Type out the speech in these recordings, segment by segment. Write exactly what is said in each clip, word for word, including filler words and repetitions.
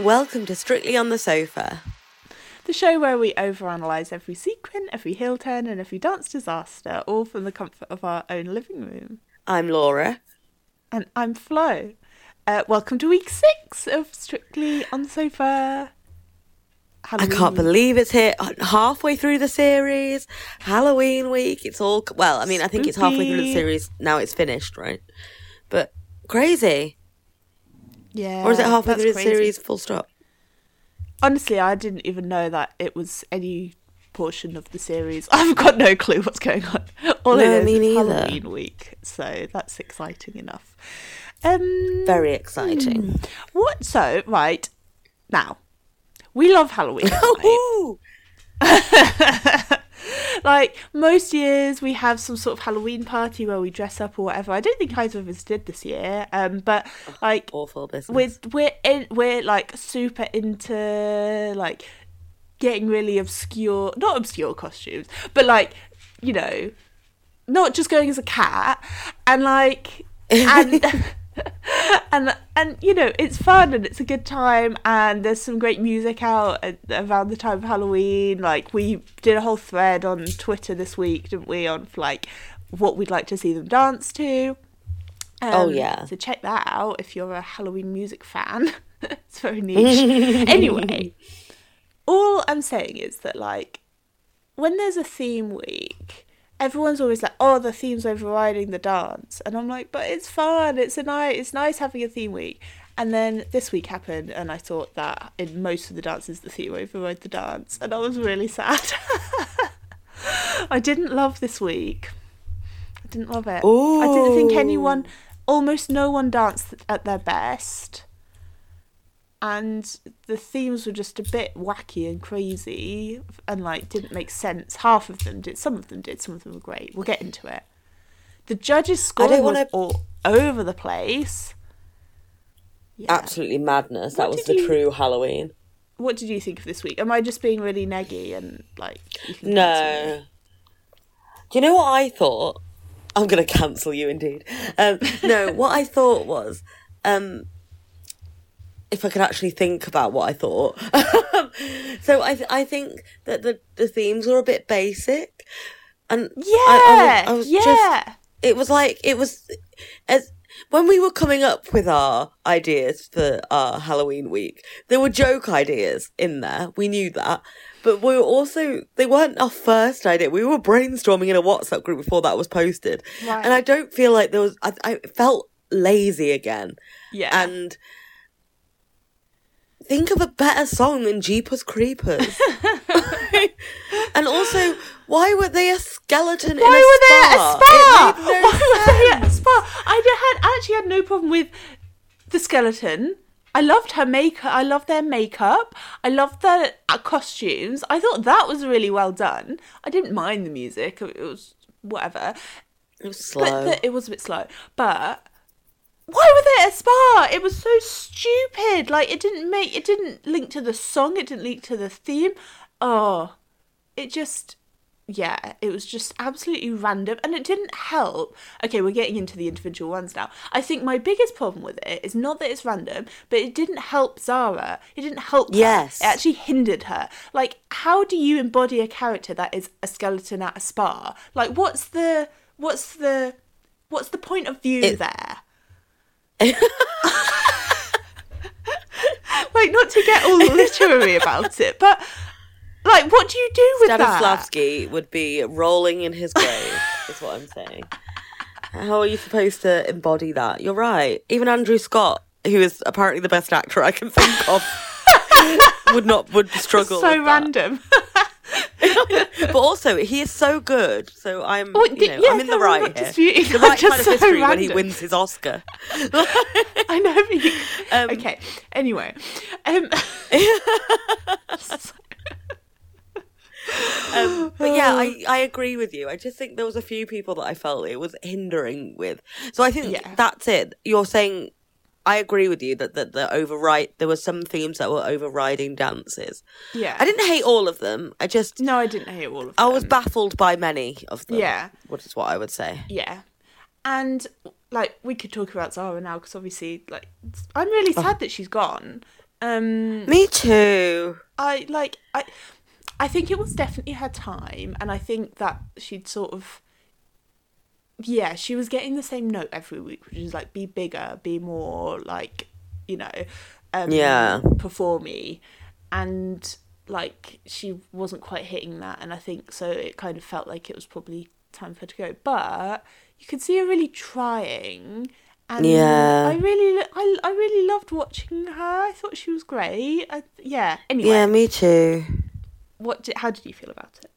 welcome to Strictly on the Sofa. The show where we overanalyse every sequin, every heel turn and every dance disaster, all from the comfort of our own living room. I'm Laura. And I'm Flo. Uh, welcome to week six of Strictly on the Sofa. Halloween. I can't believe it's here, halfway through the series. Halloween week. It's all, well, I mean, I think it's halfway through the series. Now it's finished, right? But crazy. Yeah. Or is it halfway through the crazy. series, full stop? Honestly, I didn't even know that it was any portion of the series. I've got no clue what's going on. All No, it is me is neither. Halloween week, so that's exciting enough. Um, Very exciting. What? So, right, now, we love Halloween. Right? Like, most years we have some sort of Halloween party where we dress up or whatever. I don't think either of us did this year, um, but, like, Awful business. we're, we're, in, we're, like, super into, like, getting really obscure, not obscure costumes, but, like, you know, not just going as a cat, and, like, and... and and you know, it's fun and it's a good time, and there's some great music out at, around the time of Halloween. Like, we did a whole thread on Twitter this week, didn't we, on like what we'd like to see them dance to. Um, Oh, yeah. So check that out if you're a Halloween music fan. It's very niche. Anyway, all I'm saying is that, like, when there's a theme week, everyone's always like, oh, the theme's overriding the dance. And I'm like, but it's fun. It's a nice, it's nice having a theme week. And then this week happened, and I thought that in most of the dances, the theme overrode the dance. And I was really sad. I didn't love this week. I didn't love it. Ooh. I didn't think anyone, almost no one danced at their best. And the themes were just a bit wacky and crazy and, like, didn't make sense. Half of them did. Some of them did. Some of them were great. We'll get into it. The judges' score was wanna... all over the place. Yeah. Absolutely madness. That What was did the you- true Halloween. What did you think of this week? Am I just being really neggy and, like, you can cancel me? No. Do you know what I thought? I'm going to cancel you indeed. Um, no, what I thought was... Um, if I could actually think about what I thought. So I th- I think that the, the themes were a bit basic. And Yeah, I, I was, I was yeah. just... It was like, it was... as when we were coming up with our ideas for our Halloween week, there were joke ideas in there. We knew that. But we were also... They weren't our first idea. We were brainstorming in a WhatsApp group before that was posted. Right. And I don't feel like there was... I, I felt lazy again. Yeah. And... Think of a better song than Jeepers Creepers. And also, why were they a skeleton Why in a were they at a spa? spa? It made no Why were they at a sense. spa? I d- had actually had no problem with the skeleton. I loved her makeup. I loved their makeup. I loved their uh, costumes. I thought that was really well done. I didn't mind the music. It was whatever. It was slow. But the, it was a bit slow. But why were they at a spa? It was so stupid. Like, it didn't make, it didn't link to the song. It didn't link to the theme. Oh, it just, yeah, it was just absolutely random. And it didn't help. Okay, we're getting into the individual ones now. I think my biggest problem with it is not that it's random, but it didn't help Zara. It didn't help her. Yes. It actually hindered her. Like, how do you embody a character that is a skeleton at a spa? Like, what's the, what's the, what's the point of view It- there? Like, not to get all literary about it, but, like, what do you do with that? Stanislavski would be rolling in his grave, is what I'm saying. How are you supposed to embody that? You're right. Even Andrew Scott, who is apparently the best actor I can think of, would not would struggle. So with that. random. But also, he is so good. So I'm, Well, you know, yeah, I'm in the no, I'm right not here. disputing The that, right just kind of so history when he random. wins his Oscar. I know. But you, Um, okay. Anyway, um, Um, but yeah, I, I agree with you. I just think there was a few people that I felt it was hindering with. So I think Yeah. that's it. You're saying, I agree with you that, that the override, there were some themes that were overriding dances. yeah. I didn't hate all of them. I just, No, I didn't hate all of them. I was baffled by many of them. Yeah. Which is what I would say. Yeah. And, like, we could talk about Zara now, because obviously, like, I'm really sad that she's gone. Um, Me too. I like I I think it was definitely her time, and I think that she'd sort of yeah, she was getting the same note every week, which is like be bigger, be more like, you know, um Yeah. performy, and like she wasn't quite hitting that, and I think so it kind of felt like it was probably time for her to go. But you could see her really trying. And Yeah. I really, I, I really loved watching her. I thought she was great. I, yeah. Anyway, Yeah, me too. what? Did, how did you feel about it?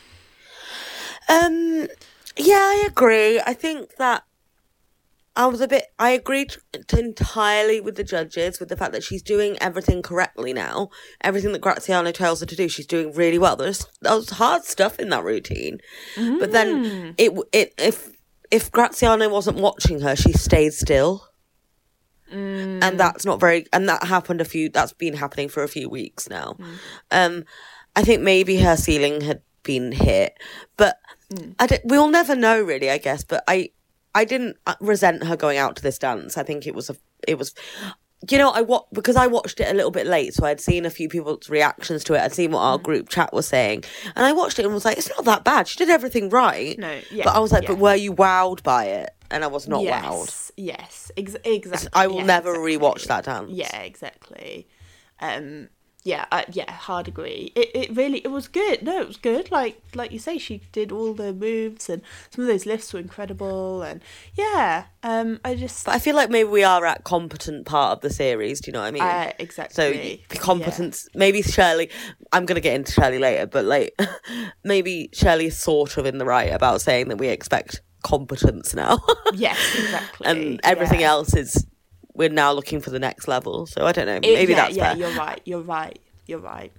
Um, yeah, I agree. I think that I was a bit. I agreed t- entirely with the judges with the fact that she's doing everything correctly now. Everything that Graziano tells her to do, she's doing really well. There's there's hard stuff in that routine, Mm. but then it it if. If Graziano wasn't watching her, she stayed still. Mm. And that's not very... And that happened a few... That's been happening for a few weeks now. Mm. Um, I think maybe her ceiling had been hit. But Mm. I don't, we'll never know, really, I guess. But I I didn't resent her going out to this dance. I think it was... a It was... You know, I wa- because I watched it a little bit late, so I'd seen a few people's reactions to it. I'd seen what our group chat was saying, and I watched it and was like, "It's not that bad. She did everything right." No, yeah, but I was like, yeah. "But were you wowed by it?" And I was not yes, wowed. Yes, ex- exactly. I will yeah, never exactly. rewatch that dance. Yeah, exactly. Um, yeah, I, yeah, hard agree. It it really it was good. No, it was good. Like like you say, she did all the moves, and some of those lifts were incredible. And yeah, um, I just But I feel like maybe we are at competent part of the series. Do you know what I mean? uh, So exactly. the competence, maybe Shirley. I'm gonna get into Shirley later, but like maybe Shirley is sort of in the right about saying that we expect competence now. Yeah. Yes, exactly. And everything yeah. else is we're now looking for the next level. So I don't know. It- Maybe yeah, that's yeah. fair. You're right. You're right. You're right.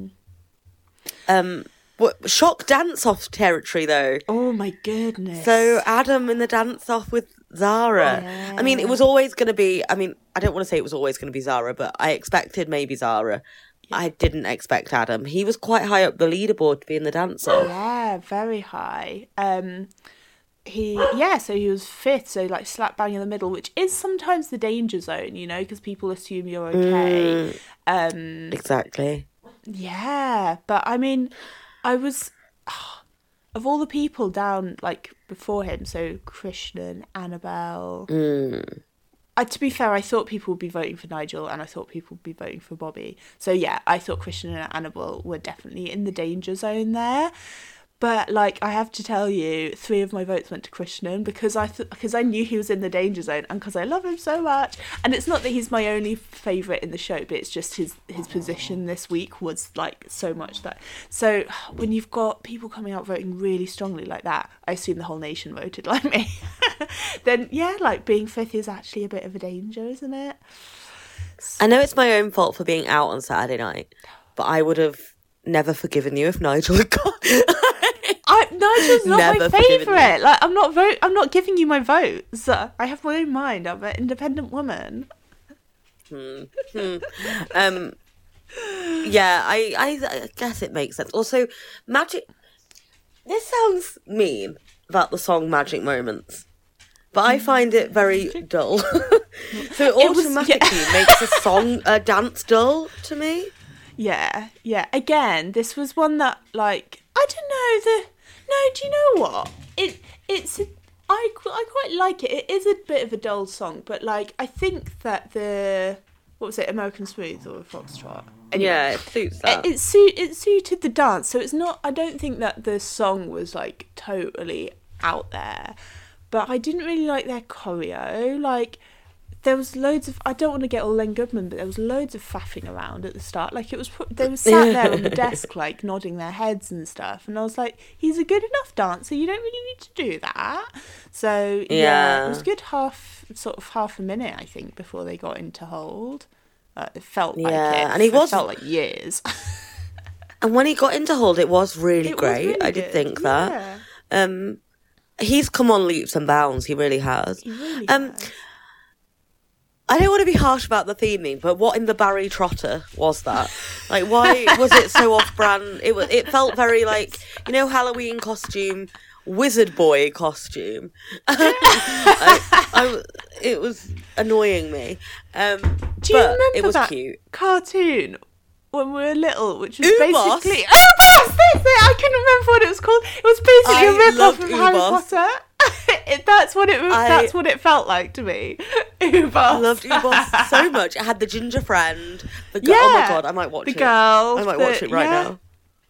Um, what shock dance off territory though. Oh my goodness. So Adam in the dance off with Zara. Yeah. I mean, it was always going to be. I mean, I don't want to say it was always going to be Zara, but I expected maybe Zara. I didn't expect Adam. He was quite high up the leaderboard to be in the dance off. Yeah, very high. Um, he yeah, so he was fifth, so like slap bang in the middle, which is sometimes the danger zone, you know, because people assume you're okay. Mm. Um, Exactly. yeah, but I mean, I was of all the people down like before him, so Krishnan, Annabelle. Mm. Uh, to be fair, I thought people would be voting for Nigel, and I thought people would be voting for Bobby. So yeah, I thought Krishnan and Annabelle were definitely in the danger zone there. But like, I have to tell you, three of my votes went to Krishnan because I th- because I knew he was in the danger zone and because I love him so much. And it's not that he's my only favourite in the show, but it's just his his position this week was like so much that. So when you've got people coming out voting really strongly like that, I assume the whole nation voted like me. Then yeah, like being fifth is actually a bit of a danger, isn't it? I know it's my own fault for being out on Saturday night, but I would have never forgiven you if Nigel had gone. I, Nigel's not Never my forgiven favourite. Like I'm not vote. I'm not giving you my votes. I have my own mind. I'm an independent woman. um, yeah, I, I, I guess it makes sense. Also, Magic. This sounds mean about the song Magic Moments, but I find it very dull. So it It was- automatically yeah. makes a song, a dance dull to me. Yeah, yeah. Again, this was one that like I don't know the. No, do you know what? It it's a, I qu- I quite like it. It is a bit of a dull song, but like I think that the what was it, American Smooth or Foxtrot? Anyway, Yeah, it suits that. It, it, su- it suited the dance, so it's not. I don't think that the song was like totally out there, but I didn't really like their choreo. Like there was loads of. I don't want to get all Len Goodman, but there was loads of faffing around at the start. Like it was. They were sat there on the desk, like nodding their heads and stuff, and I was like, "He's a good enough dancer. You don't really need to do that." So yeah, Yeah. it was a good half, sort of half a minute, I think, before they got into hold. Uh, it felt like Yeah, it. and he it was- felt like years. And when he got into hold, it was really It was great. really I did good, think that. yeah. Um, he's come on leaps and bounds. He really has. He really Um, has. I don't want to be harsh about the theming, but what in the Barry Trotter was that? Like, why was it so off-brand? It was. It felt very like, you know, Halloween costume, wizard boy costume. I, I, it was annoying me. Um, Do you but remember it was that cute. cartoon when we were little, which was Ubos? basically Ubos. That's it. I couldn't remember what it was called. It was basically I a rip-off loved of Harry Ubos. Potter. it, that's what it was. I- That's what it felt like to me. Ubos. I loved Ubos so much. It had the ginger friend. The girl. Yeah. Oh my god, I might watch The it. girl. I might the- watch it right yeah. now.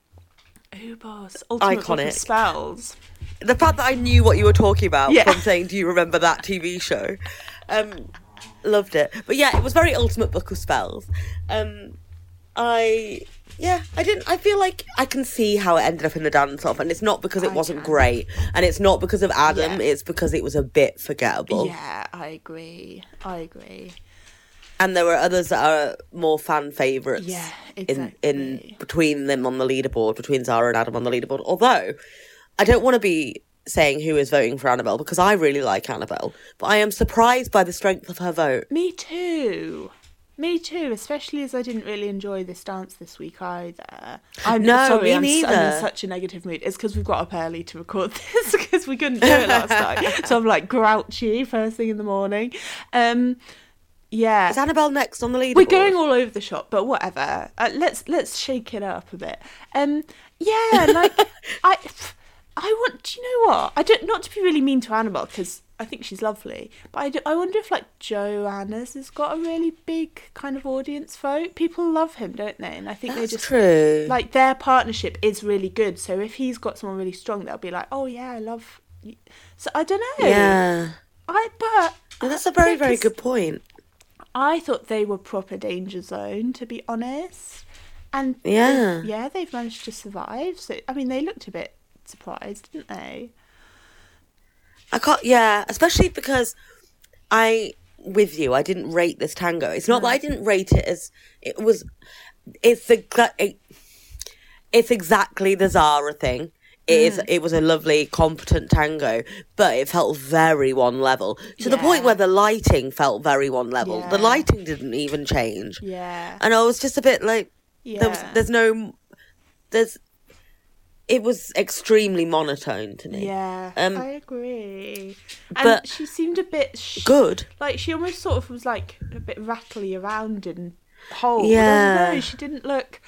Ubos. Ultimate Book of Iconic. Spells. The fact that I knew what you were talking about Yeah. from saying, "Do you remember that T V show?" Um, loved it. But yeah, it was very Ultimate Book of Spells. Um, I yeah, I didn't. I feel like I can see how it ended up in the dance off, and it's not because it I wasn't can. great, and it's not because of Adam. Yeah. It's because it was a bit forgettable. Yeah, I agree. I agree. And there were others that are more fan favourites. Yeah, in in exactly. between them on the leaderboard, between Zara and Adam on the leaderboard. Although I don't want to be saying who is voting for Annabelle because I really like Annabelle, but I am surprised by the strength of her vote. Me too. Me too, especially as I didn't really enjoy this dance this week either. I'm No, sorry, me I'm, s- I'm neither. in such a negative mood. It's because we've got up early to record this because we couldn't do it last night. So I'm like grouchy first thing in the morning. Um, yeah. Is Annabelle next on the leaderboard? We're going all over the shop, but whatever. Uh, let's let's shake it up a bit. Um, yeah, like I, I want. Do you know what? I don't. Not to be really mean to Annabelle because I think she's lovely, but I, do, I wonder if like Joanna's has got a really big kind of audience vote. People love him, don't they? And I think That's they just true. like their partnership is really good. So if he's got someone really strong, they'll be like, oh yeah, I love. You. So I don't know. Yeah. I but And that's a very, very because- good point. I thought they were proper danger zone, to be honest. And Yeah. they- yeah, they've managed to survive. So I mean, they looked a bit surprised, didn't they? I can't, yeah, especially because I, with you, I didn't rate this tango. It's not that I didn't rate it as, it was, it's the, it, it's exactly the Zara thing. It is, it was a lovely, competent tango, but it felt very one level. To the point Yeah. where the lighting felt very one level. The Yeah. lighting didn't even change. Yeah, And I was just a bit like, yeah. there was, there's no, there's, it was extremely monotone to me. Yeah, Um, I agree. And but- she seemed a bit sh- Good. like she almost sort of was like a bit rattly around in whole. I Yeah. don't know. She didn't look.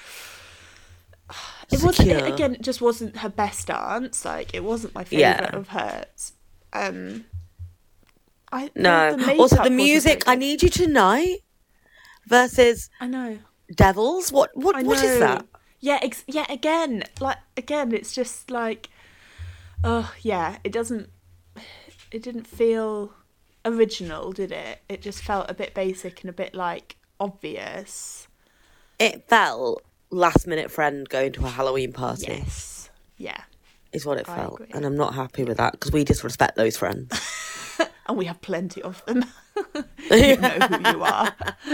It wasn't. Secure. It, again, it just wasn't her best dance. Like it wasn't my favorite Yeah. of hers. Um, I No. The, the Also, makeup the wasn't music, very I good. Need You Tonight versus I know. Devils. What What I What know. is that? Yeah. Ex- yeah. Again, like again, it's just like, oh yeah. It doesn't. It didn't feel original, did it? It just felt a bit basic and a bit like obvious. It felt last minute friend going to a Halloween party, Yes. Yeah. is what it I felt. agree. And I'm not happy with that because we disrespect those friends. And we have plenty of them. You know who you are.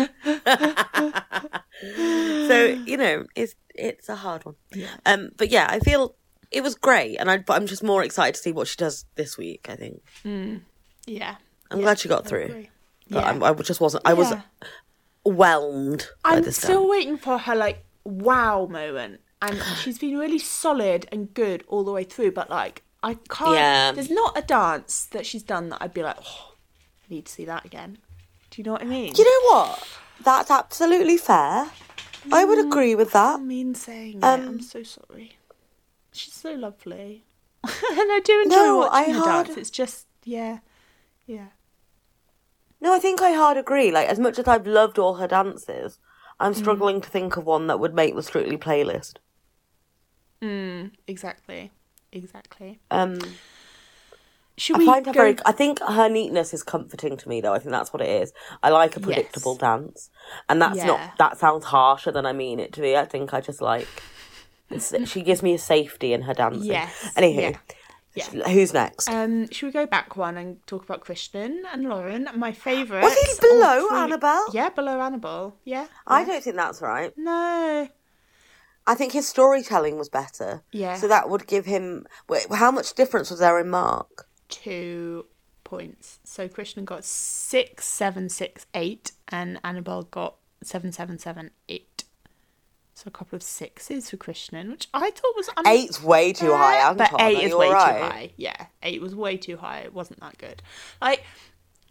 So, you know, it's it's a hard one. Yeah. Um, but yeah, I feel it was great, and I, but I'm just more excited to see what she does this week, I think. Yeah. I'm glad she got through. agree. But Yeah. I'm, I just wasn't, I was Yeah. whelmed by I'm this still dance. waiting for her like wow moment, and she's been really solid and good all the way through. But like, I can't. Yeah. There's not a dance that she's done that I'd be like, oh, I need to see that again. Do you know what I mean? You know what? That's absolutely fair. I would agree with I that. mean saying Um, it. I'm so sorry. She's so lovely, and I do enjoy No, watching I her hard- dance. It's just yeah, yeah. No, I think I hard agree. Like, as much as I've loved all her dances, I'm Mm. struggling to think of one that would make the Strictly playlist. Mm, exactly, exactly. Um, Should I we find her go? very. I think her neatness is comforting to me, though. I think that's what it is. I like a predictable Yes. dance, and that's Yeah. not. That sounds harsher than I mean it to be. I think I just like. It's, she gives me a safety in her dancing. Yes, Anywho, yeah. who's next? Um, should we go back one and talk about Christian and Lauren? My favourite. Was he below Annabelle? Yeah, below Annabelle. Yeah. I yeah. don't think that's right. No. I think his storytelling was better. Yeah. So that would give him. wait, How much difference was there in mark? Two points. So Christian got six, seven, six, eight, and Annabelle got seven, seven, seven, eight. So a couple of sixes for Christian, which I thought was un- Eight's way too high, Anton. But eight Are is you way alright? too high. Yeah, eight was way too high. It wasn't that good. Like,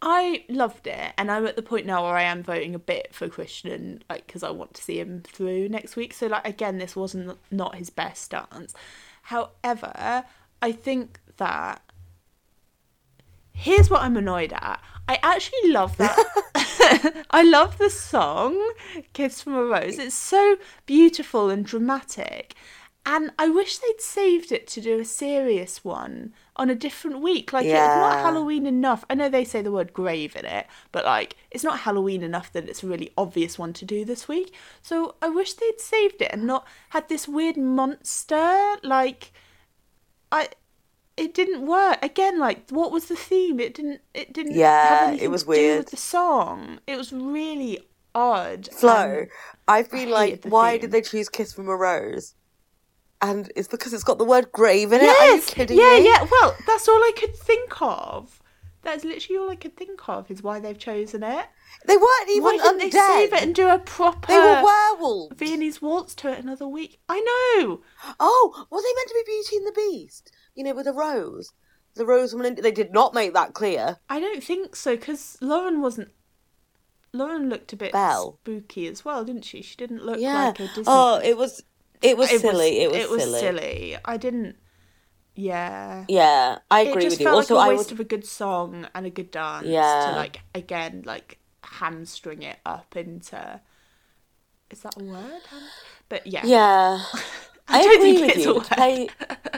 I loved it, and I'm at the point now where I am voting a bit for Christian, like, because I want to see him through next week. So, like, again, this wasn't not his best dance. However, I think that here's what I'm annoyed at. I actually love that. I love the song "Kiss from a Rose." It's so beautiful and dramatic. And I wish they'd saved it to do a serious one on a different week. Like, Yeah. it's not Halloween enough. I know they say the word grave in it, but, like, it's not Halloween enough that it's a really obvious one to do this week. So I wish they'd saved it and not had this weird monster. Like, I... It didn't work. Again, like, what was the theme? It didn't It didn't Yeah, have anything it was to do weird. with the song. It was really odd. Flo, and I've been I like, hated the why theme. did they choose Kiss from a Rose? And it's because it's got the word grave in it. Are you Yes, kidding yeah, me? yeah. Well, that's all I could think of. That's literally all I could think of is why they've chosen it. They weren't even Why didn't undead. they save it and do a proper They were werewolves. Viennese waltz to it another week? I know. Oh, was they meant to be Beauty and the Beast? You know, with a rose. The rose woman. In- they did not make that clear. I don't think so, because Lauren wasn't. Lauren looked a bit Belle. spooky as well, didn't she? She didn't look Yeah. like a Disney. Oh, it was. It was It silly. it was it was silly. silly. I didn't. Yeah. Yeah, I It agree just with you. felt Also, like a I waste was. of a good song and a good dance Yeah. to, like, again, like, hamstring it up into. Is that a word? Ham- But yeah. Yeah. I I, don't agree think with it's you. a To, play,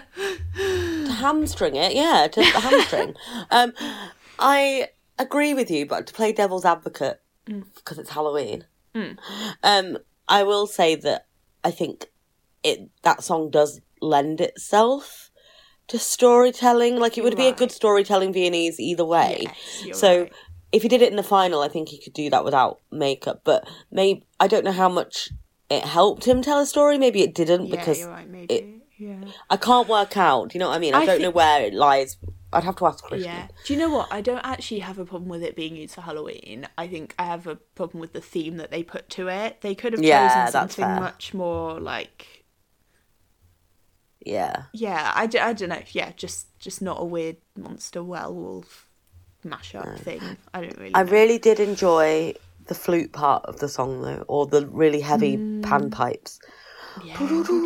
to hamstring it, yeah, to hamstring. Um, I agree with you, but to play devil's advocate, because it's Halloween, Mm. um, I will say that I think it that song does lend itself to storytelling. Like, it would be a good Right. storytelling Viennese either way. Yes, you're so right. if he did it in the final, I think he could do that without makeup. But maybe I don't know how much it helped him tell a story. Maybe it didn't Yeah, because you're right, maybe. it, yeah. I can't work out. Do you know what I mean? I, I don't thi- know where it lies. I'd have to ask Christian. Yeah. Do you know what? I don't actually have a problem with it being used for Halloween. I think I have a problem with the theme that they put to it. They could have Yeah, chosen that's something fair. much more like. Yeah. Yeah, I, d- I don't know. Yeah, just just not a weird monster werewolf mashup thing. I don't really. I know. really did enjoy the flute part of the song though, or the really heavy Mm. panpipes. Yeah.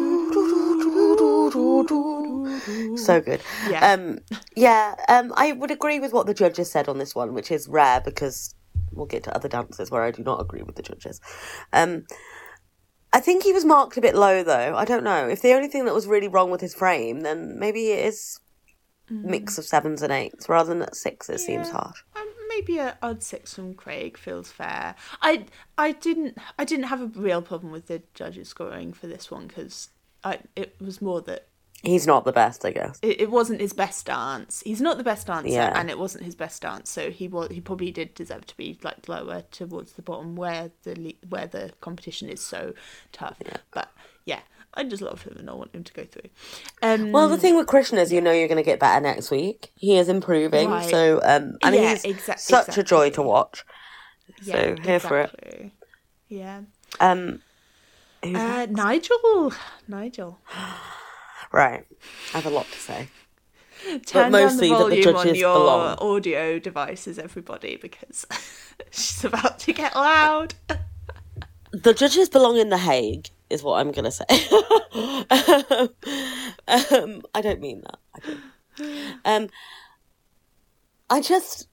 So good. Yeah. Um, yeah, um, I would agree with what the judges said on this one, which is rare because we'll get to other dances where I do not agree with the judges. Um, I think he was marked a bit low though. I don't know. If the only thing that was really wrong with his frame, then maybe it is a mix of sevens and eights rather than at sixes. Seems Yeah. harsh. Um, maybe a odd six from Craig feels fair. I I didn't I didn't have a real problem with the judges scoring for this one because I it was more that He's not the best, I guess. it, it wasn't his best dance. He's not the best dancer, Yeah. and it wasn't his best dance. So he was he probably did deserve to be like lower towards the bottom where the le- where the competition is so tough. But yeah, I just love him and I want him to go through. Um, Well, the thing with Krishna is, you know, you're going to get better next week. He is improving, Right. so um, and Yeah, he's exa- such a joy to exactly. watch. yeah, So here for it. exactly. Yeah. Um, who's Uh, Nigel. Nigel. right, I have a lot to say. Turn mostly that down the the volume on judges your belong. audio devices, everybody, because she's about to get loud. The judges belong in The Hague, is what I'm going to say. um, I don't mean that. I don't. Um, I just,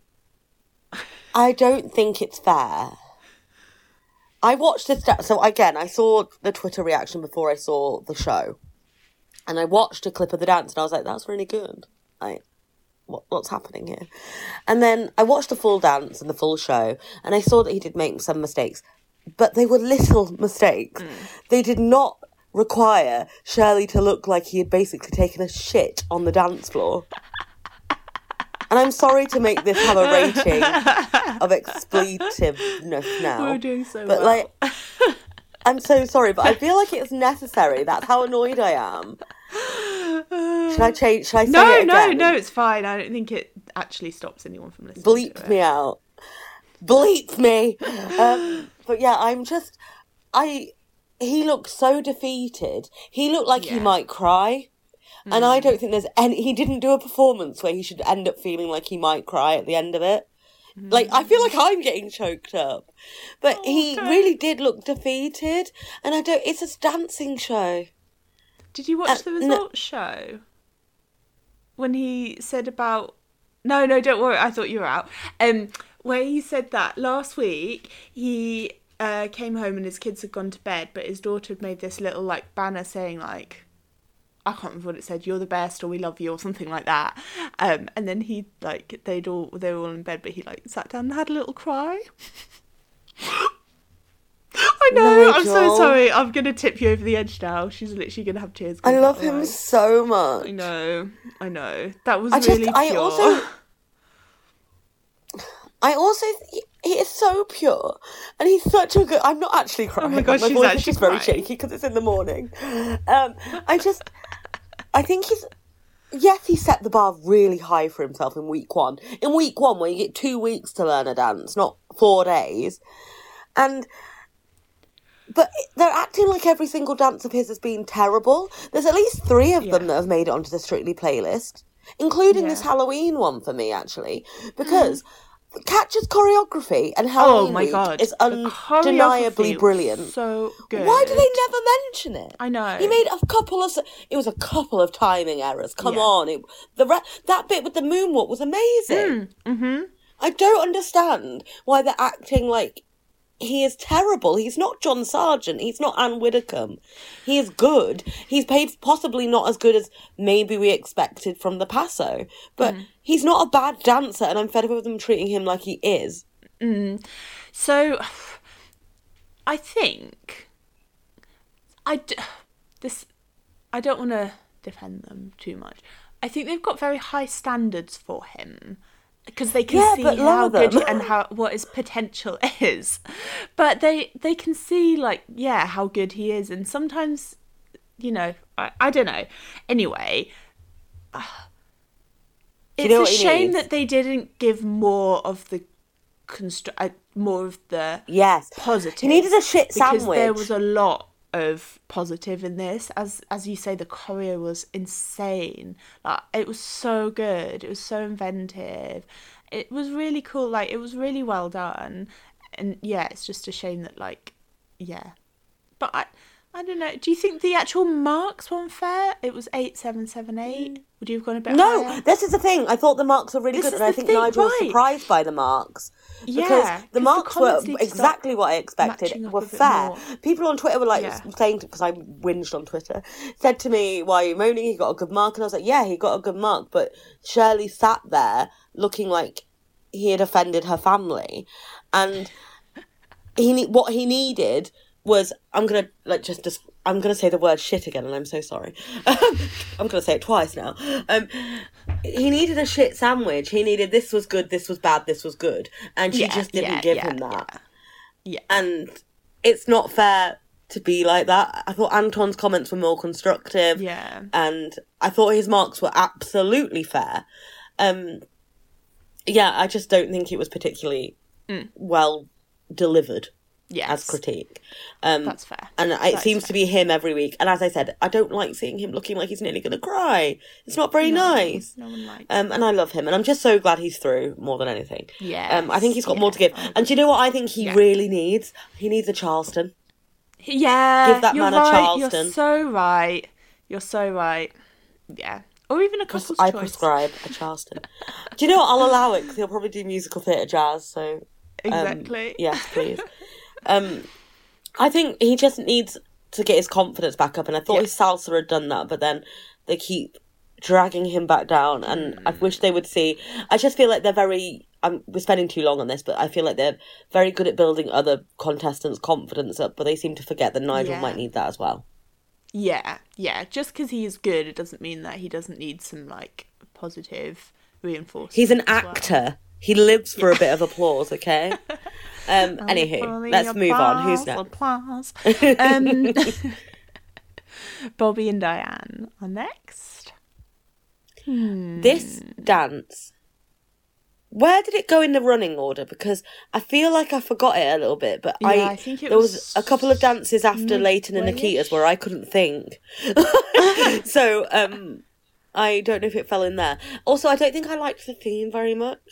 I don't think it's fair. I watched this, da- so again, I saw the Twitter reaction before I saw the show. And I watched a clip of the dance and I was like, that's really good. Like, what, what's happening here? And then I watched the full dance and the full show and I saw that he did make some mistakes. But they were little mistakes. They did not require Shirley to look like he had basically taken a shit on the dance floor. And I'm sorry to make this have a rating of expletiveness now. We're doing so but well. like, I'm so sorry, but I feel like it's necessary. That's how annoyed I am. Should I change? Should I say No, it no, again? no, it's fine. I don't think it actually stops anyone from listening. Bleep to it. me out. Bleep me. Um, but yeah, I'm just. I. He looked so defeated. He looked like he Yeah. might cry. And Mm. I don't think there's any. He didn't do a performance where he should end up feeling like he might cry at the end of it. Like, I feel like I'm getting choked up. But Oh, he don't. really did look defeated. And I don't... It's a dancing show. Did you watch Uh, the no. results show? When he said about... No, no, don't worry. I thought you were out. Um, where he said that last week, he uh, came home and his kids had gone to bed, but his daughter had made this little, like, banner saying, like... I can't remember what it said, you're the best, or we love you, or something like that. Um, and then he, like, they'd all, they were all in bed, but he, like, sat down and had a little cry. I know, I'm so Nigel. sorry. I'm going to tip you over the edge now. She's literally going to have tears. I coming love out her him eyes. so much. I know, I know. That was I just, really pure. I also, I also, he, he is so pure, and he's such a good. I'm not actually crying. Oh my gosh, my she's voice actually is just very crying. shaky because it's in the morning. Um, I just, I think he's. Yes, he set the bar really high for himself in week one. In week one, where you get two weeks to learn a dance, not four days, and. But they're acting like every single dance of his has been terrible. There's at least three of them Yeah. that have made it onto the Strictly playlist, including this Yeah. Halloween one for me, actually. Because Catcher's choreography and Halloween Oh my week god, is the undeniably choreography was brilliant. So good. Why do they never mention it? I know. He made a couple of... It was a couple of timing errors. Come Yeah. on. It, the re- That bit with the moonwalk was amazing. Mm-hmm. I don't understand why they're acting like... He is terrible. He's not John Sargent. He's not Anne Widdecombe. He is good. He's paid possibly not as good as maybe we expected from the Paso. But Mm. he's not a bad dancer, and I'm fed up with them treating him like he is. So, I think I d- this. I don't want to defend them too much. I think they've got very high standards for him because they can Yeah, see but how lower good them. and how what his potential is. But they they can see like yeah how good he is, and sometimes you know I, I don't know. Anyway. Do It's you know a what he shame needs? that they didn't give more of the constru- uh, more of the Yes. positive. He needed a shit because sandwich. there was a lot of positive in this. As as you say, the choreo was insane. Like it was so good. It was so inventive. It was really cool. Like it was really well done. And yeah, it's just a shame that like yeah. But I I don't know. Do you think the actual marks were unfair? It was eight seven seven eight. Would you have gone a bit No, higher? this is the thing. I thought the marks were really This good, is and I the think thing, Nigel was right. surprised by the marks. Yeah, Because 'cause the the marks were comments need to start exactly what I expected, matching up were a bit fair. more. People on Twitter were like Yeah. saying, because I whinged on Twitter, said to me, why are you moaning? He got a good mark. And I was like, yeah, he got a good mark. But Shirley sat there looking like he had offended her family. And he ne- what he needed was, I'm going to like just, just I'm going to say the word shit again, and I'm so sorry. I'm going to say it twice now. Um, he needed a shit sandwich. He needed this was good, this was bad, this was good. And she Yeah, just didn't yeah, give yeah, him that. Yeah. And it's not fair to be like that. I thought Anton's comments were more constructive. Yeah. And I thought his marks were absolutely fair. Um, yeah, I just don't think it was particularly well delivered. Yes. As critique. Um, That's fair. And it That seems is to be him every week. And as I said, I don't like seeing him looking like he's nearly going to cry. It's not very nice. No one likes Um, and I love him. And I'm just so glad he's through more than anything. Yes, Um, I think he's got more to yeah, give. I And do you know what I think he Yeah. really needs? He needs a Charleston. Yeah. Give that you're man a right. Charleston. You're so right. You're so right. Yeah. Or even a couple's I choice. prescribe a Charleston. Do you know what? I'll allow it because he'll probably do musical theatre jazz. So um, Exactly. yes, please. um, I think he just needs to get his confidence back up, and I thought Yeah. his salsa had done that, but then they keep dragging him back down, and Mm. I wish they would see. I just feel like they're very. I'm, we're spending too long on this, but I feel like they're very good at building other contestants' confidence up, but they seem to forget that Nigel Yeah. might need that as well. Yeah. Yeah. Just because he is good, it doesn't mean that he doesn't need some like positive reinforcement. He's an as well. actor. He lives for a bit of applause, okay? Um, Oh, anywho, let's move on. Who's next? Applause. Um, Bobby and Diane are next. This dance, where did it go in the running order? Because I feel like I forgot it a little bit, but Yeah, I, I think it there was, was a couple of dances after Leighton and midway-ish. Nikita's where I couldn't think. So um, I don't know if it fell in there. Also, I don't think I liked the theme very much.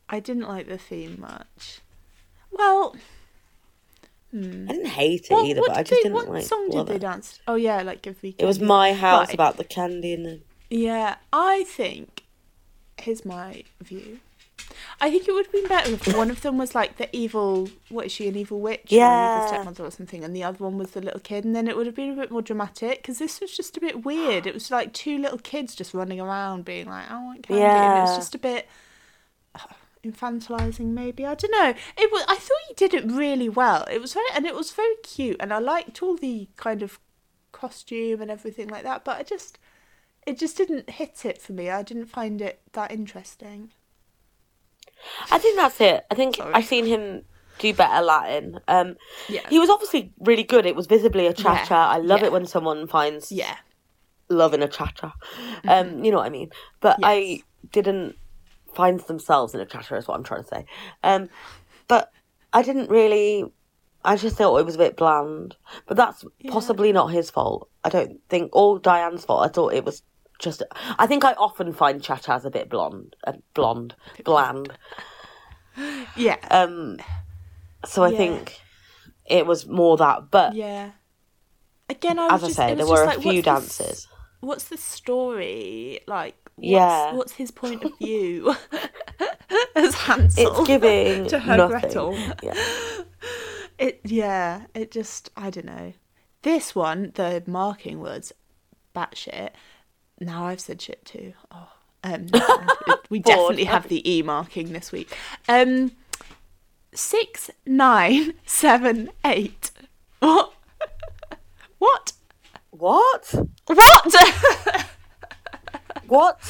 I didn't like the theme much. Well, hmm. I didn't hate it what, either, what but I did just they, didn't what like. song did they it. dance? Oh yeah, like Give Me It was Candy. My House Right. about the candy and the. Yeah, I think. Here's my view. I think it would have been better if one of them was like the evil. What is she? An evil witch or an Yeah. evil stepmother or something, and the other one was the little kid, and then it would have been a bit more dramatic. Because this was just a bit weird. It was like two little kids just running around, being like, "I want candy," and it was Yeah. just a bit. Infantilizing, maybe. I don't know. It was. I thought he did it really well. It was very, and it was very cute, and I liked all the kind of costume and everything like that. But I just, it just didn't hit it for me. I didn't find it that interesting. I think that's it. I think Sorry. I've seen him do better Latin. Um, Yeah. He was obviously really good. It was visibly a cha-cha. Yeah. I love Yeah. it when someone finds Yeah. love in a cha-cha. Um, you know what I mean? But Yes. I didn't find themselves in a cha-cha is what I'm trying to say. Um, but I didn't really... I just thought it was a bit bland. But that's Yeah. possibly not his fault. I don't think... All Diane's fault. I thought it was just... I think I often find cha-chas a bit blonde. Uh, blonde. Bland. Yeah. Um, so I Yeah. think it was more that. But yeah. Again, I was as I just, say, it there was were just a like, few what's this- dances. What's the story like? What's, Yeah. What's his point of view as Hansel? It's giving to her nothing. Gretel. Yeah. It yeah. It just I don't know. This one, the marking was batshit. Now I've said shit too. Oh, um, we definitely have the e marking this week. Um, six nine seven eight. What? What? What? What? What?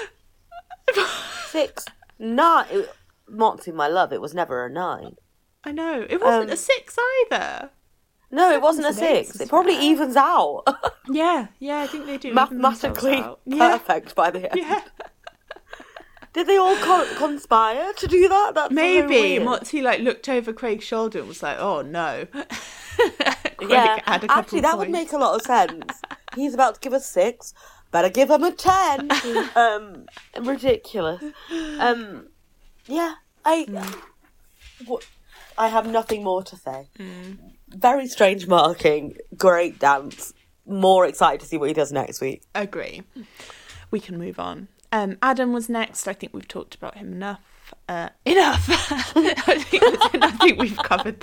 Six, nine. It, Moxie, my love, it was never a nine. I know. It wasn't Um, a six either. No, it wasn't a Sevens and eights six. as It probably well. evens out. Yeah, yeah, I think they do. even themselves Mathematically out. Yeah, perfect by the end. yeah. Did they all con- conspire to do that? That's so Maybe weird. Moxie like looked over Craig's shoulder and was like, "Oh no." Craig Yeah, had a couple actually, that would points. make a lot of sense. He's about to give us six. Better give him a ten. um, ridiculous. Um, yeah, I. What, I have nothing more to say. Mm. Very strange marking. Great dance. More excited to see what he does next week. Agree. We can move on. Um, Adam was next. I think we've talked about him enough. Uh, enough. I think I think we've covered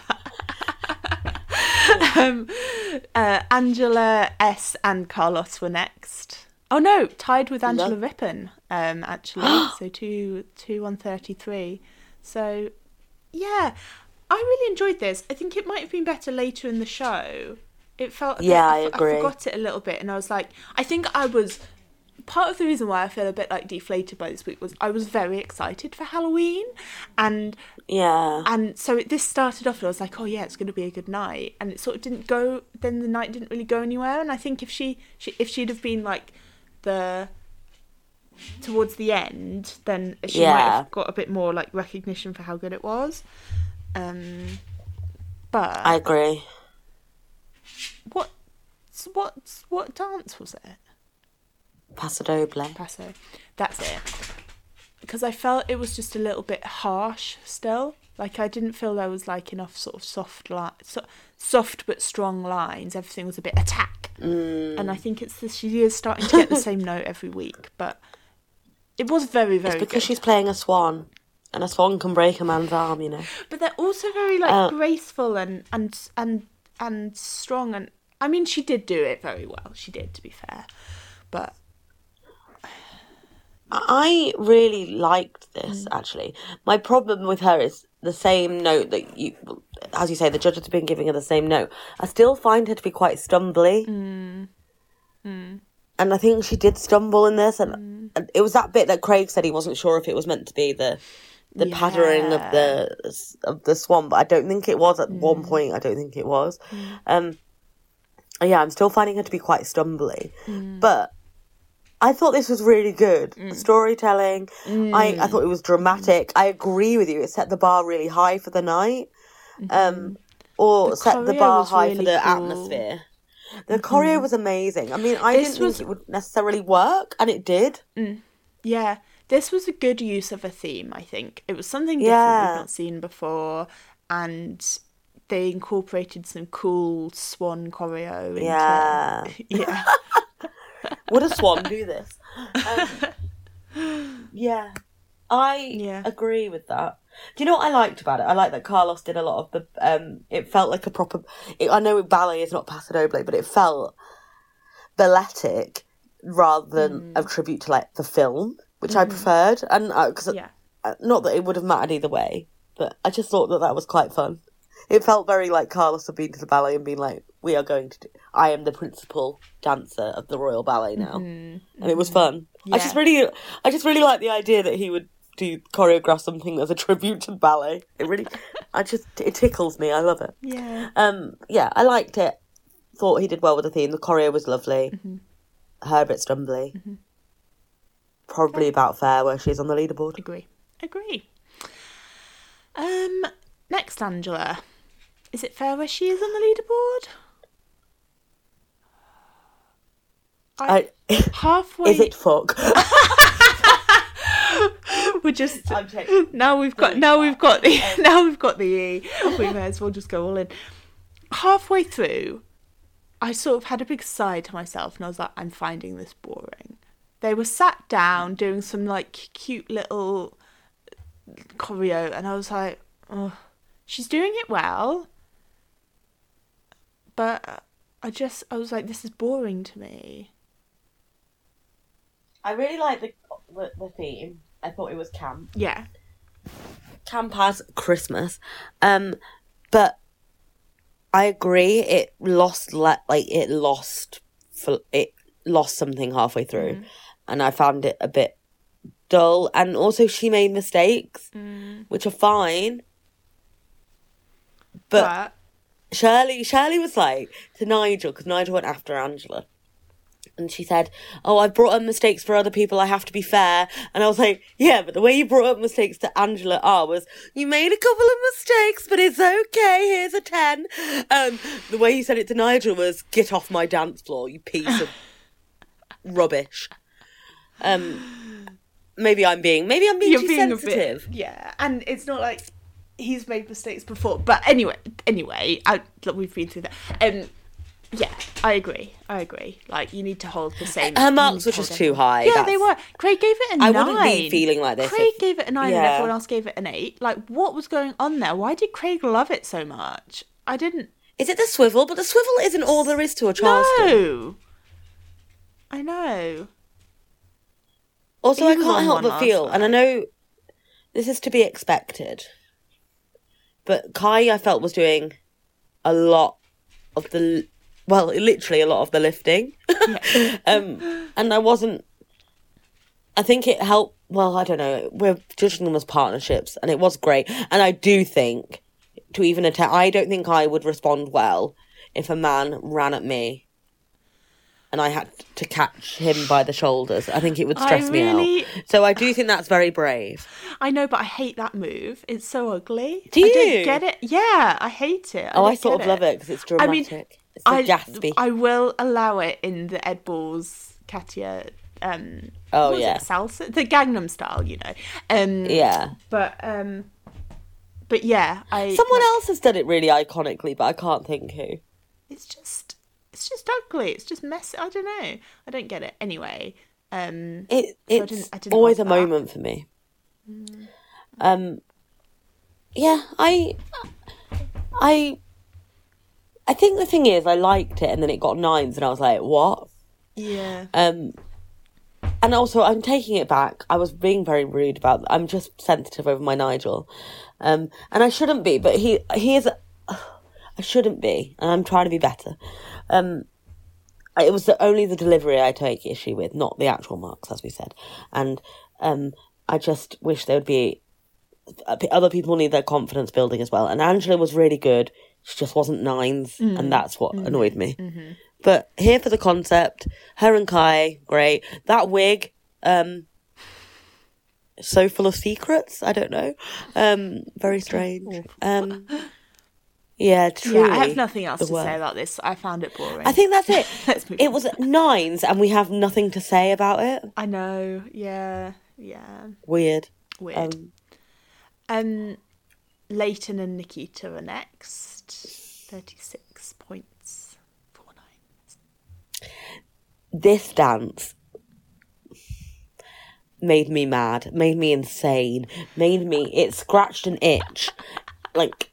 that. um, uh, Angela S and Carlos were next. Oh no, tied with Angela Love- Rippon. Um, actually, so two two one thirty three. So, yeah, I really enjoyed this. I think it might have been better later in the show. It felt a bit, Yeah, I f- agree. I forgot it a little bit, and I was like, I think I was. Part of the reason why I feel a bit like deflated by this week was I was very excited for Halloween, and Yeah. and so it, this started off and I was like, oh yeah, it's going to be a good night, and it sort of didn't go. Then the night didn't really go anywhere, and I think if she, she if she'd have been like the towards the end, then she might Yeah. have got a bit more like recognition for how good it was. Um, but I agree. what what what dance was it? Paso Doble. Paso. That's it. Because I felt it was just a little bit harsh still. Like I didn't feel there was like enough sort of soft li- so, soft but strong lines. Everything was a bit attack. Mm. And I think it's this, she is starting to get the same note every week, but it was very, very It's because good. she's playing a swan, and a swan can break a man's arm, you know. But they're also very like Uh, graceful and and and and strong, and I mean she did do it very well. She did, to be fair. But I really liked this, actually. My problem with her is the same note that you, as you say, the judges have been giving her the same note. I still find her to be quite stumbly. mm, mm, And I think she did stumble in this. And, and it was that bit that Craig said he wasn't sure if it was meant to be the the pattering of the of the swan. But I don't think it was at one point. I don't think it was. Um, yeah, I'm still finding her to be quite stumbly. But I thought this was really good. The storytelling. I, I thought it was dramatic. I agree with you. It set the bar really high for the night. Um, or The set the choreo bar was high really for the cool. atmosphere. The choreo was amazing. I mean, I This didn't was- think it would necessarily work, and it did. yeah, this was a good use of a theme, I think. It was something different Yeah. we've not seen before, and they incorporated some cool swan choreo into... Yeah. Yeah. Would a swan do this? Um, yeah. I Yeah. agree with that. Do you know what I liked about it? I like that Carlos did a lot of the... Um, it felt like a proper... It, I know ballet is not Paso Doble, but it felt balletic rather than Mm. a tribute to, like, the film, which Mm-hmm. I preferred. And because Yeah. not that it would have mattered either way, but I just thought that that was quite fun. It felt very like Carlos had been to the ballet and been like, we are going to do... I am the principal dancer of the Royal Ballet now. Mm-hmm. And it was fun. I just really, I just really like the idea that he would do choreograph something as a tribute to ballet. It really, I just, it tickles me. I love it. Yeah. Um, yeah, I liked it. Thought he did well with the theme. The choreo was lovely. Mm-hmm. Her a bit stumbly. Mm-hmm. Probably about fair where she's on the leaderboard. Agree. Agree. Um, next, Angela. Is it fair where she is on the leaderboard? I, I, halfway. is it fuck? We're just I'm taking- now we've got now we've got the now we've got the E. We may as well just go all in. Halfway through, I sort of had a big sigh to myself, and I was like, "I'm finding this boring." They were sat down doing some like cute little choreo, and I was like, "Oh, she's doing it well," but I just I was like, "This is boring to me." I really like the, the the theme. I thought it was camp. Yeah. Camp as Christmas. Um, but I agree. It lost le- like it lost for it lost something halfway through, Mm. and I found it a bit dull. And also, she made mistakes, Mm. which are fine. But, But Shirley, Shirley was like to Nigel, because Nigel went after Angela. And she said, oh, I've brought up mistakes for other people, I have to be fair. And I was like, yeah, but the way you brought up mistakes to Angela R was, you made a couple of mistakes, but it's okay, here's a ten. Um, the way you said it to Nigel was, get off my dance floor, you piece of rubbish. Um, maybe I'm being, maybe I'm being you're too being sensitive. a bit, yeah, and it's not like he's made mistakes before. But anyway, anyway, I, look, we've been through that. Um, yeah, I agree. I agree. Like, you need to hold the same. Her you marks need were to just hold too everyone. high. Yeah, That's- they were. Craig gave it a I nine. wouldn't be feeling like this Craig if- gave it a nine, and Yeah. everyone else gave it an eight. Like, what was going on there? Why did Craig love it so much? I didn't. Is it the swivel? But the swivel isn't all there is to a Charleston. No. I know. Also, He I was can't on help one but last feel, and I night. know this is to be expected, but Kai, I felt, was doing a lot of the, well, literally a lot of the lifting. um, and I wasn't, I think it helped, well, I don't know, we're judging them as partnerships, and it was great. And I do think, to even attempt, I don't think I would respond well if a man ran at me and I had to catch him by the shoulders. I think it would I stress me really- out. So I do think that's very brave. I know, but I hate that move. It's so ugly. Do I you? don't get it. Yeah, I hate it. I Oh, don't I sort get of love it because it's I mean, dramatic. it's the I, Gatsby. I will allow it in the Ed Balls, Katya, um, Oh, what was yeah. it, salsa, the Gangnam Style, you know. Um, yeah. But um, but yeah, I. Someone like, else has done it really iconically, but I can't think who. It's just, it's just ugly. It's just messy. I don't know. I don't get it. Anyway, um, It So I it's didn't- I didn't always a love that. moment for me. Um, yeah, I, I, I think the thing is, I liked it, and then it got nines, and I was like, what? yeah. Um, and also, I'm taking it back. I was being very rude about. I'm just sensitive over my Nigel, um, and I shouldn't be. But he he is. I shouldn't be, and I'm trying to be better. Um, it was the, only the delivery I take issue with, not the actual marks, as we said. And um, I just wish there would be other people need their confidence building as well. And Angela was really good. She just wasn't nines, Mm. and that's what Mm-hmm. annoyed me. But here for the concept, her and Kai, great. That wig, um, so full of secrets. I don't know. Um, very strange. Um, yeah, truly. Yeah, I have nothing else the to worst. say about this. I found it boring. I think that's it. Let's move It on. was nines, and we have nothing to say about it. I know. Yeah. Yeah. Weird. Weird. Um, Um, Leighton and Nikita are next. thirty-six points. four nine. this dance made me mad, made me insane, made me, it scratched an itch. Like,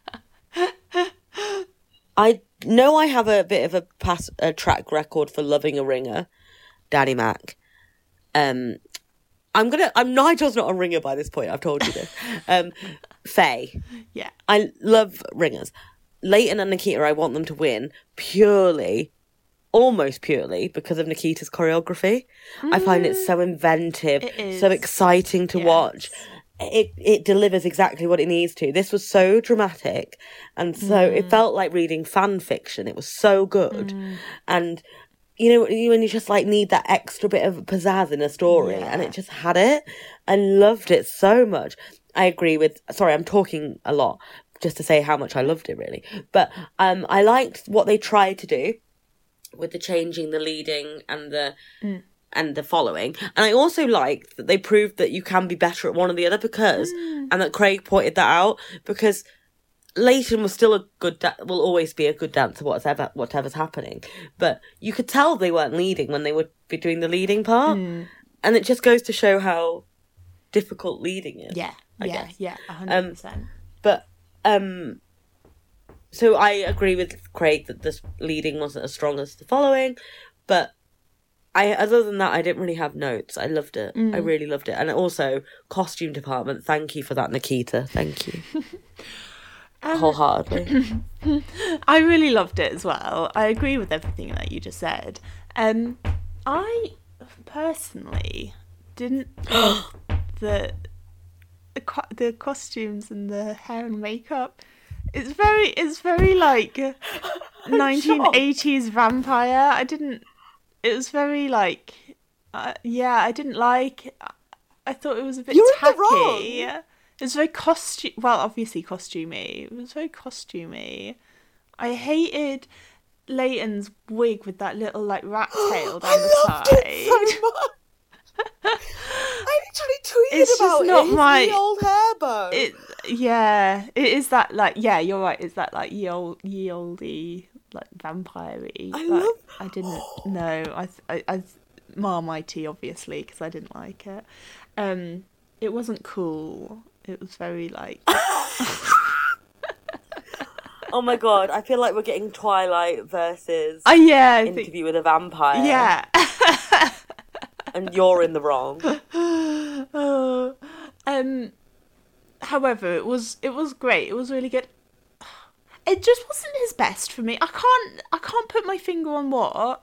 I know I have a bit of a, pass, a track record for loving a ringer, Daddy Mac. Um, I'm gonna, I'm Nigel's not a ringer by this point, I've told you this. Um, Faye. Yeah. I love ringers. Leighton and Nikita, I want them to win purely, almost purely, because of Nikita's choreography. Mm, I find it so inventive, it so exciting to yes. watch. It it delivers exactly what it needs to. This was so dramatic, and so mm. it felt like reading fan fiction. It was so good, mm. and you know when you just like need that extra bit of pizzazz in a story, yeah. and it just had it. I loved it so much. I agree with. Sorry, I'm talking a lot just to say how much I loved it, really. But um, I liked what they tried to do with the changing the leading and the. Mm. and the following, and I also liked that they proved that you can be better at one or the other because mm. and that Craig pointed that out, because Leighton was still a good da- will always be a good dancer whatever whatever's happening, but you could tell they weren't leading when they would be doing the leading part, mm. and it just goes to show how difficult leading is. Yeah, I yeah, guess. yeah, one hundred percent. Um, but um, so I agree with Craig that this leading wasn't as strong as the following, but. I other than that, I didn't really have notes. I loved it. Mm. I really loved it. And also, costume department, thank you for that, Nikita. Thank you. um, Wholeheartedly. I really loved it as well. I agree with everything that you just said. Um, I personally didn't the, the the costumes and the hair and makeup. It's very, it's very like nineteen eighties vampire. I didn't. It was very, like, uh, yeah, I didn't like, I thought it was a bit You're tacky. In the wrong. It was very costume, well, obviously costumey. It was very costumey. I hated Leighton's wig with that little, like, rat tail down I the loved side. It so much. I literally tweeted it's about just not it. My, the old hair bow. It, yeah, it is that, like, yeah, you're right, it's that, like, ye old, ye oldy... like vampire-y. I like, love. I didn't know. I, I, I, Marmite, obviously, because I didn't like it. Um, it wasn't cool. It was very like. Oh my god! I feel like we're getting Twilight versus. Oh yeah, I interview think... with a vampire. Yeah. And you're in the wrong. Oh. Um. However, it was it was great. It was really good. It just wasn't his best for me. I can't I can't put my finger on what.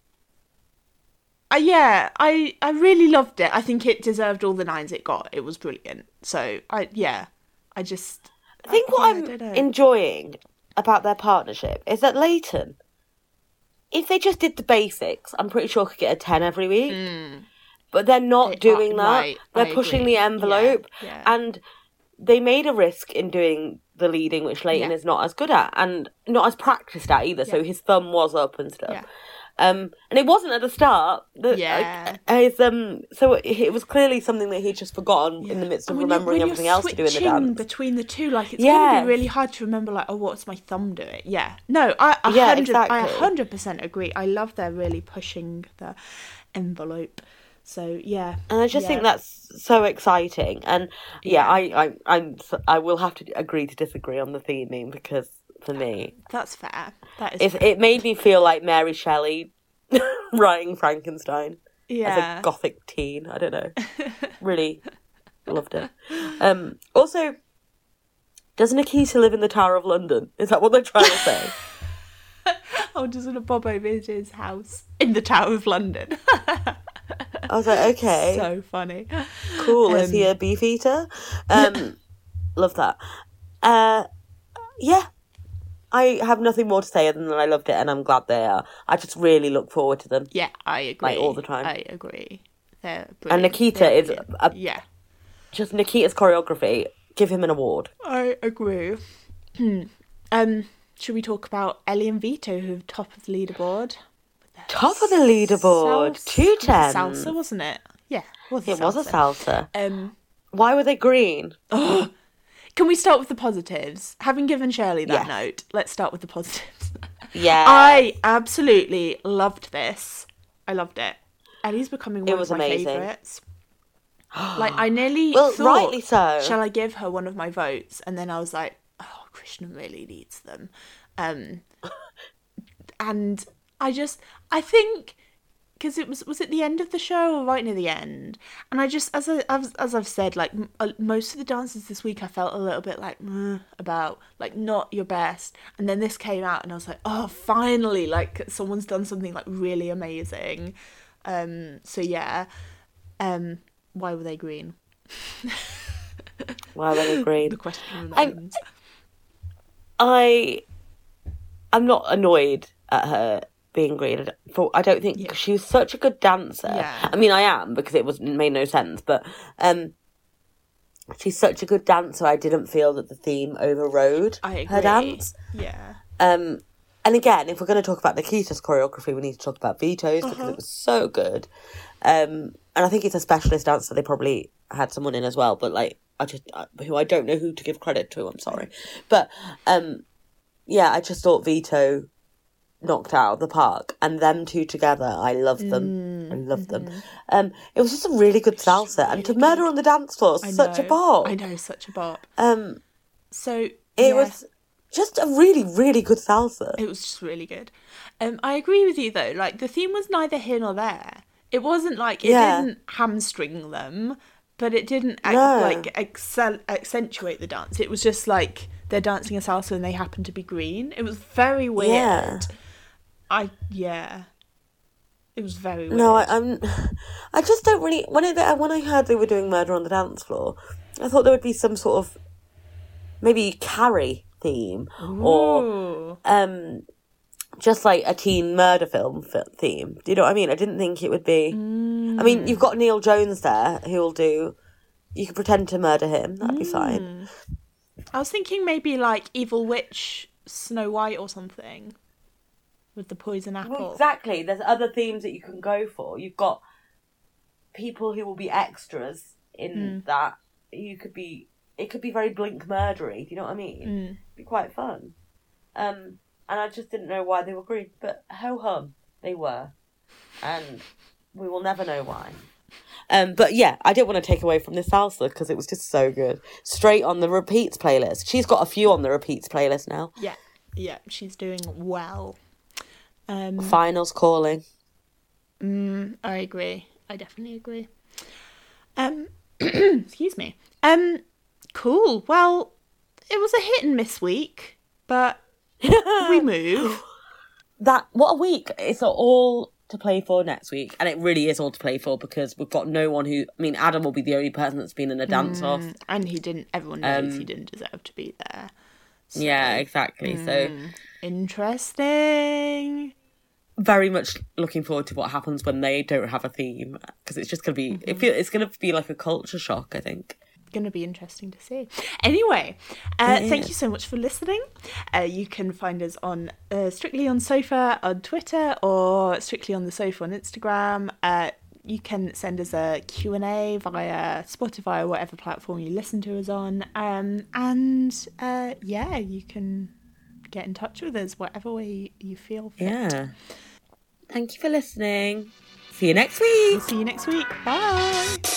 Uh, yeah, I I really loved it. I think it deserved all the nines it got. It was brilliant. So I yeah, I just. I think I, what yeah, I'm enjoying about their partnership is that Leighton, if they just did the basics, I'm pretty sure could get a ten every week. Mm. But they're not they doing that. Right, they're I pushing agree. the envelope, yeah, yeah. and they made a risk in doing the leading, which Leighton yeah. is not as good at and not as practiced at either. Yeah. So his thumb was up and stuff. Yeah. Um, and it wasn't at the start. The, yeah. Uh, his, um, so it, it was clearly something that he'd just forgotten yeah. in the midst of remembering you, everything else to do in the dance. Between the two, like it's yeah. going to be really hard to remember. Like, oh, what's my thumb doing? Yeah, no, I, I yeah, hundred, exactly. I hundred percent agree. I love they're really pushing the envelope. So yeah, and I just yeah. think that's so exciting. And yeah, yeah. I, I, I'm, I will have to agree to disagree on the theming because for me, that's fair. That is. It, fair. It made me feel like Mary Shelley writing Frankenstein yeah. as a gothic teen. I don't know. Really loved it. Um, also, does Nikita live in the Tower of London? Is that what they're trying to say? Oh, doesn't Bobo visit his house in the Tower of London? I was like, okay. So funny. Cool. Um, Is he a beef eater? Um, love that. Uh, yeah. I have nothing more to say other than I loved it and I'm glad they are. I just really look forward to them. Yeah, I agree. Like, all the time. I agree. They're brilliant. And Nikita They're is... A, yeah. Just Nikita's choreography. Give him an award. I agree. um, should we talk about Ellie and Vito, who are top of the leaderboard? Top of the leaderboard. Salsa, Two tens. Salsa, wasn't it? Yeah, was a It was a salsa. Um, Why were they green? oh, can we start with the positives? Having given Shirley that Yes. note, let's start with the positives. Yeah. I absolutely loved this. I loved it. Ellie's becoming one It was of my amazing. favourites. Like, I nearly Well, thought, rightly so. shall I give her one of my votes? And then I was like, oh, Krishna really needs them. Um, and I just, I think, because it was, was it the end of the show or right near the end? And I just, as, I, as, as I've said, like, m- uh, most of the dances this week I felt a little bit like, meh, about, like, not your best. And then this came out and I was like, oh, finally, like, someone's done something, like, really amazing. Um, so, yeah. Um... Why were they green? Why were they green? The question I'm, remains. I, I'm not annoyed at her being green. For I don't think Yeah. she was such a good dancer. Yeah. I mean, I am because it was made no sense. But um, she's such a good dancer. I didn't feel that the theme overrode I agree. her dance. Yeah. Um, and again, if we're going to talk about Nikita's choreography, we need to talk about Vito's because Uh-huh. it was so good. Um, and I think it's a specialist dancer. They probably had someone in as well, but like I just uh, who I don't know who to give credit to. I'm sorry, but um, yeah, I just thought Vito knocked out of the park, and them two together, I loved them. Mm, I loved mm-hmm. them. Um, it was just a really good salsa, really and to murder good. on the dance floor, I such a know. bop. I know, such a bop. Um, So it yeah, was just a really, really good salsa. it was just really good. Um, I agree with you though. Like the theme was neither here nor there. It wasn't like it Yeah. didn't hamstring them, but it didn't ac- No. like excel- accentuate the dance. It was just like they're dancing a salsa and they happen to be green. It was very weird. Yeah. I yeah. It was very weird. No, I, I'm. I just don't really. When I when I heard they were doing murder on the dance floor, I thought there would be some sort of maybe Carrie theme or Ooh. um, just like a teen murder film f- theme. Do you know what I mean? I didn't think it would be. Mm. I mean, you've got Neil Jones there who'll do. You could pretend to murder him. That'd be fine. I was thinking maybe like Evil Witch Snow White or something with the poison apple. Well, exactly. There's other themes that you can go for. You've got people who will be extras in Mm. that. You could be. It could be very Blink murdery. Do you know what I mean? Mm. It'd be quite fun. Um, and I just didn't know why they were green, but ho hum, they were, and we will never know why. Um, but yeah, I didn't want to take away from this salsa because it was just so good. Straight on the repeats playlist. She's got a few on the repeats playlist now. Yeah, yeah, she's doing well. Um, Finals calling. mm, I agree. I definitely agree. Um, excuse me. Um, cool. Well, it was a hit and miss week, but we move. That what a week! It's all to play for next week, and it really is all to play for because we've got no one who. I mean, Adam will be the only person that's been in a dance off. Mm, and he didn't. Everyone knows Um, he didn't deserve to be there. So, Yeah, exactly. So interesting. very much looking forward to what happens when they don't have a theme because it's just gonna be. It feel it's gonna be like a culture shock. I think. Going to be interesting to see. Anyway, uh, It thank is. you so much for listening. Uh, you can find us on uh, Strictly on Sofa on Twitter or Strictly on the Sofa on Instagram. Uh, you can send us a Q and A via Spotify or whatever platform you listen to us on. Um, and uh, yeah, you can get in touch with us whatever way you feel fit. Yeah. Thank you for listening. See you next week. See you next week. Bye.